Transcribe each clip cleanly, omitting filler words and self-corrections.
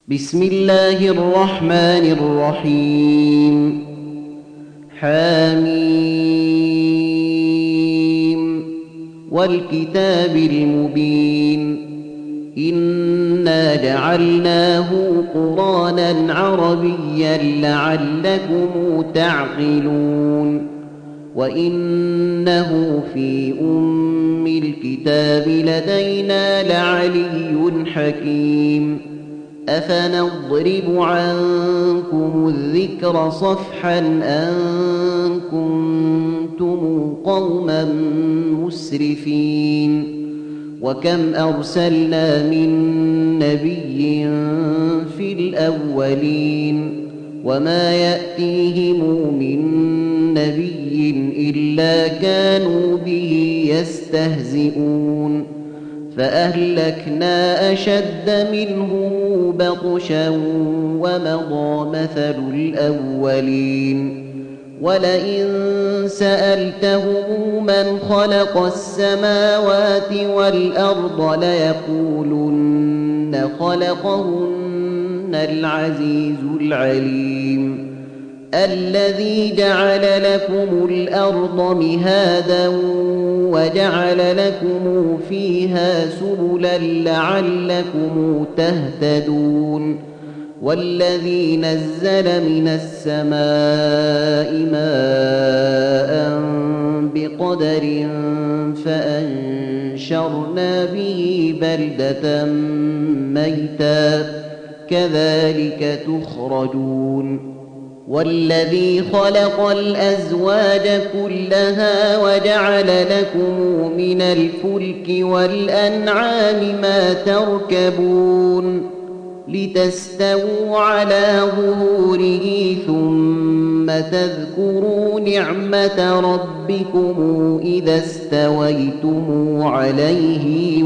بسم الله الرحمن الرحيم. حميم والكتاب المبين. إنا جعلناه قرآنا عربيا لعلكم تعقلون وإنه في أم الكتاب لدينا لعلي حكيم. أفنضرب عنكم الذكر صفحا أن كنتم قوما مسرفين. وكم أرسلنا من نبي في الأولين وما يأتيهم من نبي إلا كانوا به يستهزئون. فأهلكنا أشد منهم بطشا ومضى مثل الأولين. ولئن سألتهم من خلق السماوات والأرض ليقولن خلقهن العزيز العليم. الذي جعل لكم الأرض مهادا وجعل لكم فيها سبلا لعلكم تهتدون. والذي نزل من السماء ماء بقدر فأنشرنا به بلدة ميتا كذلك تخرجون. والذي خلق الأزواج كلها وجعل لكم من الفلك والأنعام ما تركبون لتستووا على ظهوره ثم تذكروا نعمة ربكم إذا استويتم عليه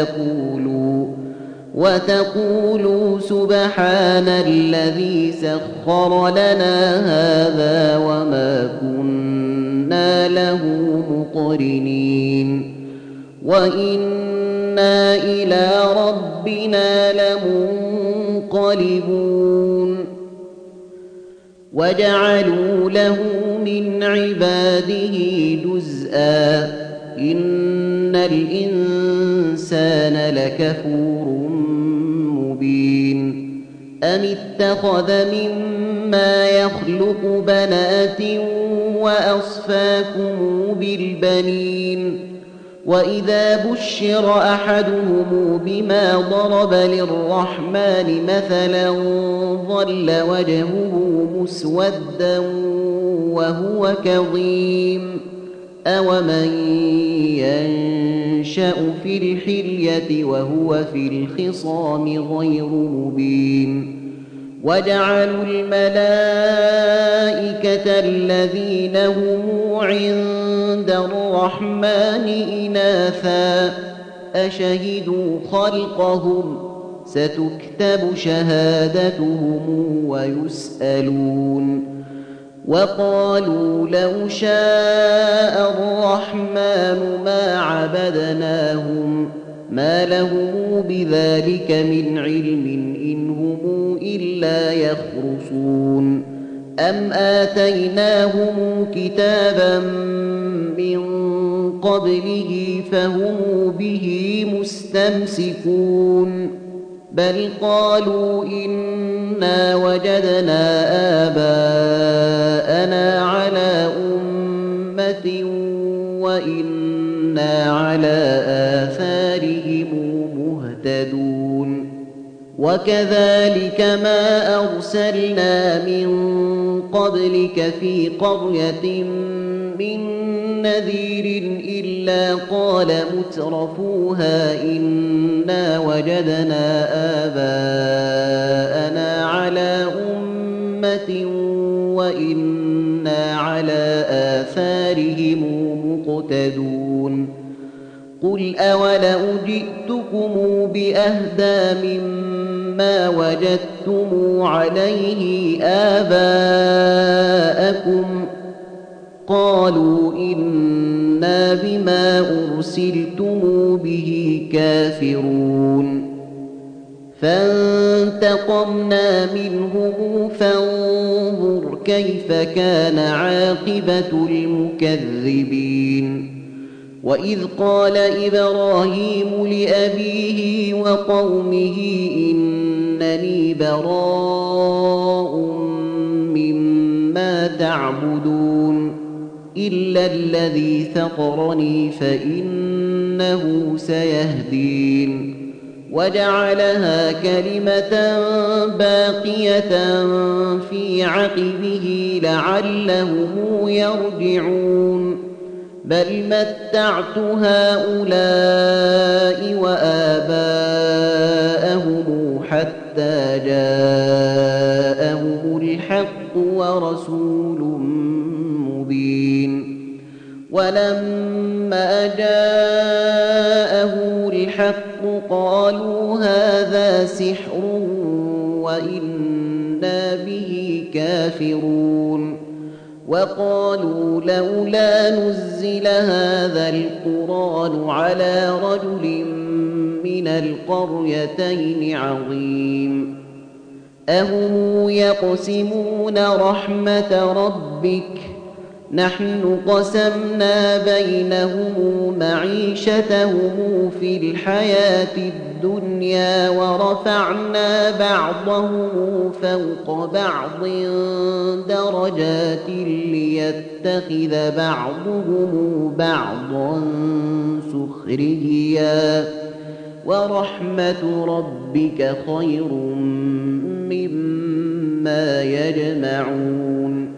وتقولوا سبحان الذي سخر لنا هذا وما كنا له مقرنين وإنا إلى ربنا لمنقلبون. وجعلوا له من عباده جزءا إن الإنسان لكفور مبين. أم اتخذ مما يخلق بنات وأصفاكم بالبنين. وإذا بشر أحدهم بما ضرب للرحمن مثلا ظل وجهه مسودا وهو كظيم. أومن ينشأ في الحلية وهو في الخصام غير مبين. وجعلوا الملائكة الذين هم عند الرحمن إناثا أشهدوا خلقهم ستكتب شهادتهم ويسألون. وقالوا لو شاء الرحمن ما عبدناهم ما لهم بذلك من علم إن هم إلا يخرصون. أم آتيناهم كتابا من قبله فهم به مستمسكون. بل قالوا إنا وجدنا آباءنا على أمة وإنا على آثارهم مهتدون. وكذلك ما أرسلنا من قبلك في قرية من نذير إلا قال مترفوها إنا وجدنا آباءنا على أمة وإنا على آثارهم مقتدون. قل أولو جئتكم بأهدى مما وجدتم عليه آباءكم قالوا إنا بما أرسلتم به كافرون. فانتقمنا منهم فانظر كيف كان عاقبة المكذبين. وإذ قال إبراهيم لأبيه وقومه إنني براء مما تعبدون إلا الذي فطرني فإنه سيهدين. وجعلها كلمة باقية في عقبه لعلهم يرجعون. بل متعت هؤلاء وآباءهم حتى جاءهم الحق ورسول مبين. ولما جاءهم الحق قالوا هذا سحر وإنا به كافرون. وقالوا لولا نزل هذا القرآن على رجل من القريتين عظيم. أهم يقسمون رحمة ربك نحن قسمنا بينهم معيشتهم في الحياة الدنيا ورفعنا بعضهم فوق بعض درجات ليتخذ بعضهم بعضا سخريا ورحمة ربك خير مما يجمعون.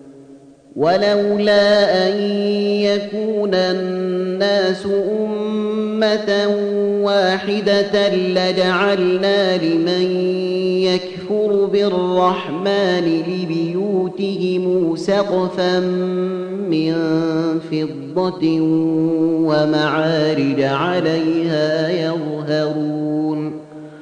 ولولا أن يكون الناس أمة واحدة لجعلنا لمن يكفر بالرحمن لبيوتهم سقفا من فضة ومعارج عليها يظهرون.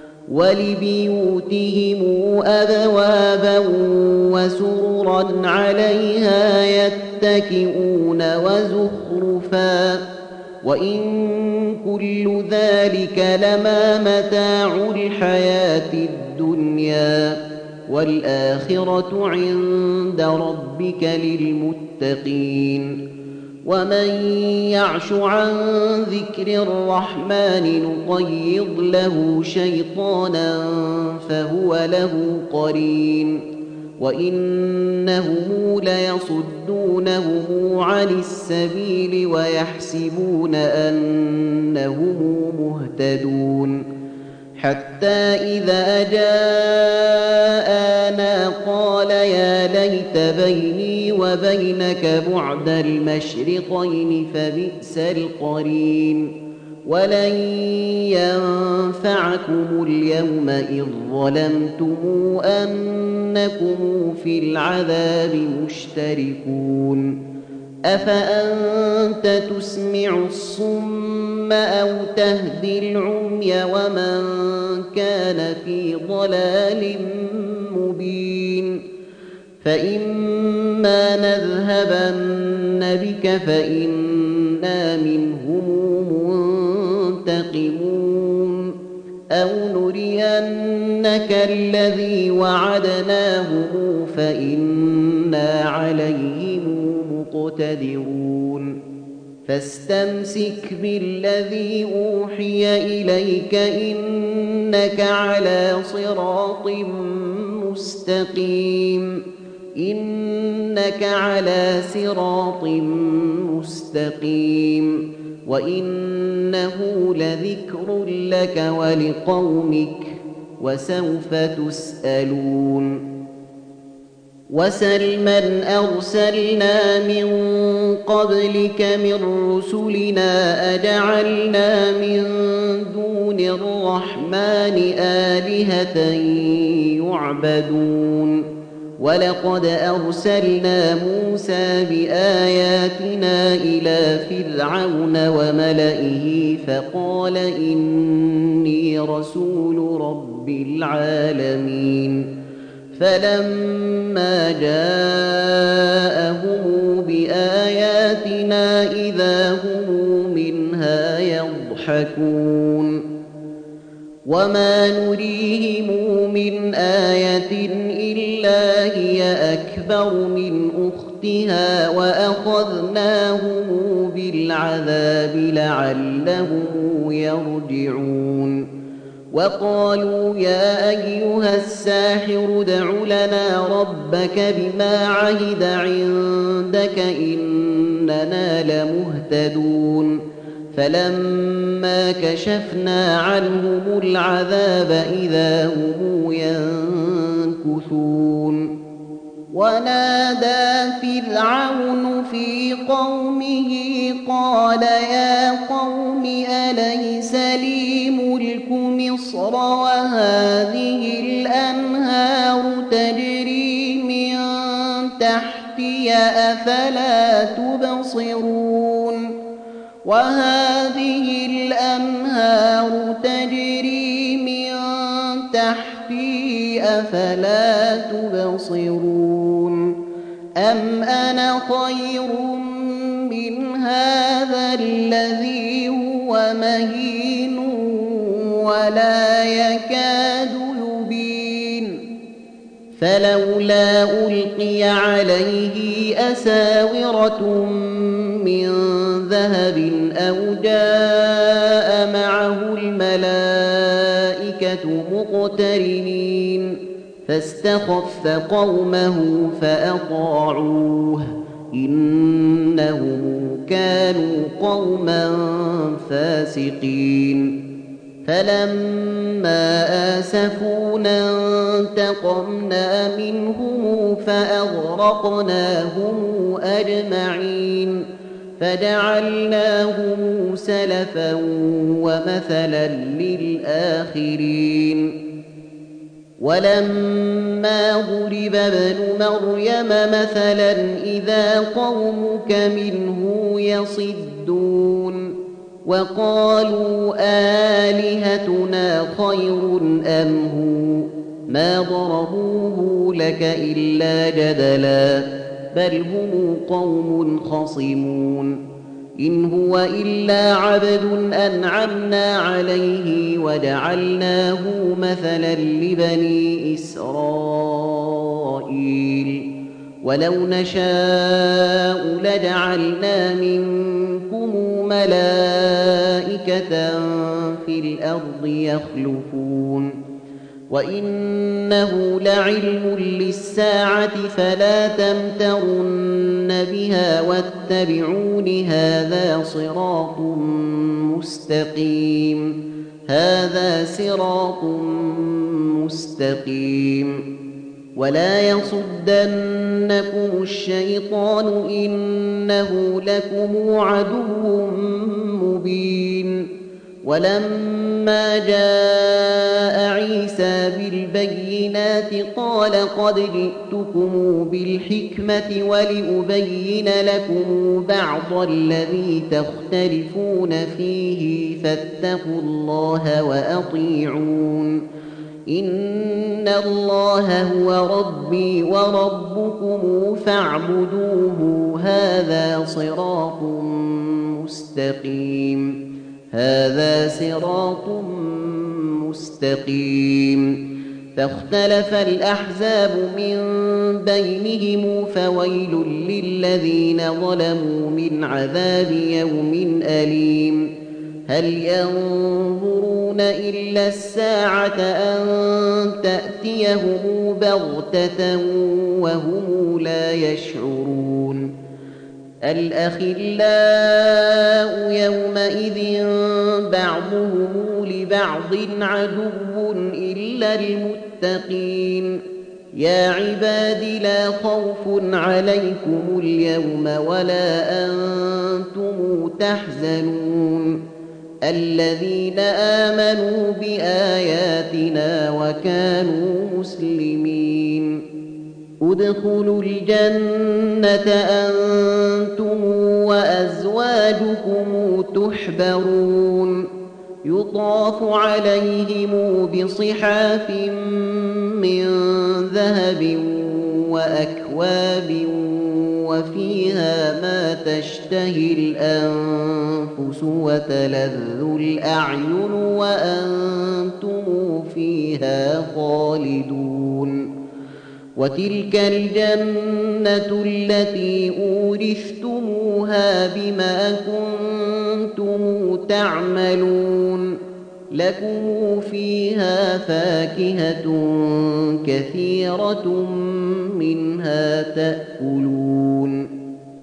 ولبيوتهم أبوابا وسررا عليها يتكئون وزخرفا وإن كل ذلك لما متاع الحياة الدنيا والآخرة عند ربك للمتقين. ومن يعش عن ذكر الرحمن نقيض له شيطانا فهو له قرين وإنهم ليصدونهم عن السبيل ويحسبون أنهم مهتدون. حتى إذا جاءنا قال يا ليت بيني وبينك بعد المشرقين فبئس القرين. ولن ينفعكم اليوم إذ ظلمتم أنكم في العذاب مشتركون. أفأنت تسمع الصم أو تهدي العمي ومن كان في ضلال مبين. فإما نذهبن بك فإنا منهم منتقمون أو نرينك الذي وعدناهم فإنا عليهم مقتدرون. فاستمسك بالذي أوحي إليك إنك على صراط مستقيم. إنك على صراط مستقيم وإنه لذكر لك ولقومك وسوف تسألون. وسل من أرسلنا من قبلك من رسلنا أجعلنا من دون الرحمن آلهة يعبدون. ولقد أرسلنا موسى بآياتنا إلى فرعون وملئه فقال إني رسول رب العالمين. فلما جاءهم بآياتنا إذا هم منها يضحكون. وما نريهم من آية إلا هي أكبر من أختها وأخذناهم بالعذاب لعلهم يرجعون وقالوا يا أيها الساحر ادع لنا ربك بما عهد عندك إننا لمهتدون فلما كشفنا عنهم العذاب إذا هم ينكثون ونادى فرعون في قومه قال يا قوم أليس لي ملك مصر وهذه الأنهار تجري من تحتي أفلا تبصرون وهذه الأنهار تجري من تحتي أفلا تبصرون أم أنا خير من هذا الذي هو مهين ولا يكاد يبين فلولا ألقي عليه أساورة من ذهب أو جاء معه الملائكة مقترنين فاستخف قومه فأطاعوه إنهم كانوا قوما فاسقين فلما آسفونا انتقمنا منهم فأغرقناهم أجمعين فجعلناهم سلفا ومثلا للآخرين ولما ضرب ابن مريم مثلا إذا قومك منه يصدون وقالوا آلهتنا خير أم هو ما ضربوه لك إلا جدلا بل هم قوم خصمون إن هو إلا عبد أنعمنا عليه وجعلناه مثلا لبني إسرائيل ولو نشاء لجعلنا منكم ملائكة في الأرض يخلفون وإنه لعلم للساعة فلا تمترن بها واتبعون هذا صراط مستقيم ولا يصدنكم الشيطان إنه لكم عدو مبين ولما جاء عيسى بالبينات قال قد جئتكم بالحكمة ولأبين لكم بعض الذي تختلفون فيه فاتقوا الله وأطيعون إن الله هو ربي وربكم فاعبدوه هذا صراط مستقيم فاختلف الأحزاب من بينهم فويل للذين ظلموا من عذاب يوم أليم هل ينظرون إلا الساعة أن تأتيهم بغتة وهم لا يشعرون الأخلاء يومئذ بعضهم لبعض عدو إلا المتقين يا عباد لا خوف عليكم اليوم ولا أنتم تحزنون الذين آمنوا بآياتنا وكانوا مسلمين ادخلوا الجنة أنتم وأزواجكم تحبرون يطاف عليهم بصحاف من ذهب وأكواب وفيها ما تشتهي الأنفس وتلذ الأعين وأنتم فيها خالدون وتلك الجنة التي أورثتموها بما كنتم تعملون لكم فيها فاكهة كثيرة منها تأكلون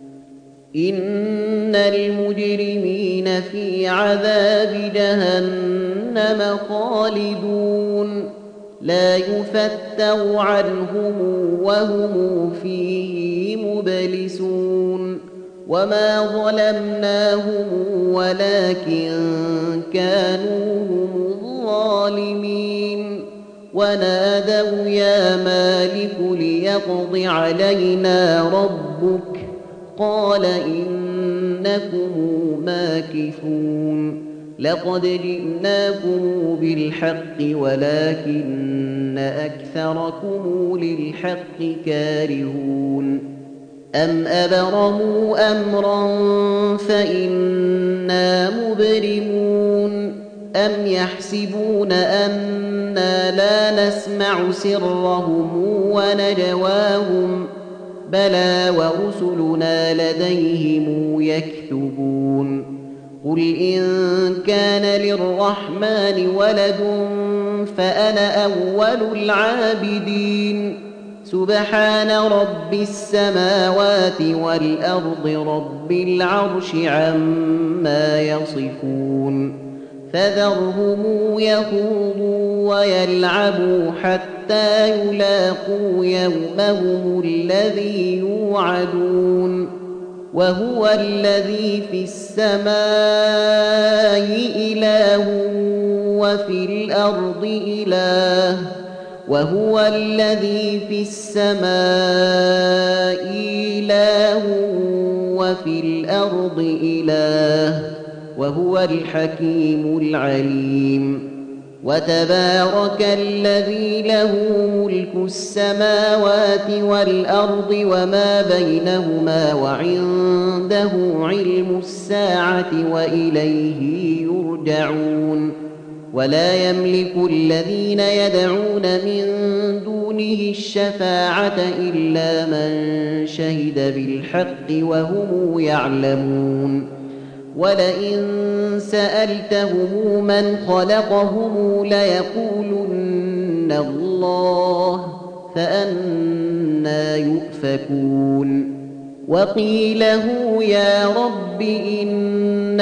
إن المجرمين في عذاب جهنم خالدون لا يفتر عنهم وهم فيه مبلسون وما ظلمناهم ولكن كانوا هم الظالمين ونادوا يا مالك ليقض علينا ربك قال إنكم ماكثون لقد جئناكم بالحق ولكن أكثركم للحق كارهون أم أبرموا أمرا فإنا مبرمون أم يحسبون أنا لا نسمع سرهم ونجواهم بلى ورسلنا لديهم يكتبون قل إن كان للرحمن ولد فأنا أول العابدين سبحان رب السماوات والأرض رب العرش عما يصفون فذرهم يخوضوا ويلعبوا حتى يلاقوا يومهم الذي يوعدون وهو الذي في السماء إله وفي الأرض إله وهو الذي في السماء إله وفي الأرض إله وهو الحكيم العليم وتبارك الذي له ملك السماوات والأرض وما بينهما وعنده علم الساعة وإليه يرجعون ولا يملك الذين يدعون من دونه الشفاعة إلا من شهد بالحق وهم يعلمون ولئن سألتهم من خلقهم ليقولن الله فأنى يؤفكون وقيله يا رب إن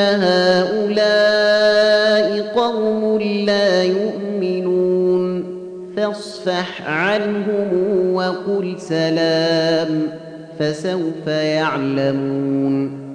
هؤلاء قوم لا يؤمنون فاصفح عنهم وقل سلام فسوف يعلمون